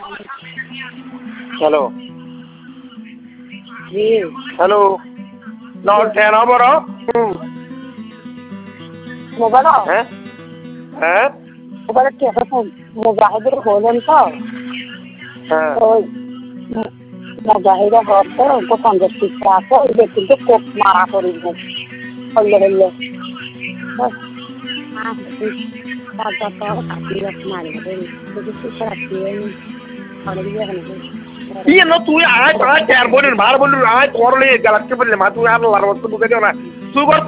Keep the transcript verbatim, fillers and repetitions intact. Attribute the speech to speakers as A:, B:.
A: hello
B: জি
A: hello নন টেন বড়
B: মোবাইল
A: হ্যাঁ হ্যাঁ
B: মোবাইল কে মুজাহিদের হলেন তো
A: হ্যাঁ
B: ওই মুজাহিদা হচ্ছে গোপন শিক্ষা আছে ওই কিন্তু কোপ মারা করিব হইলে হইলে
A: iya no tuh ya ay ay ter boleh mar boleh ay korle galak ke boleh matu ya lo laro tu bukan na tu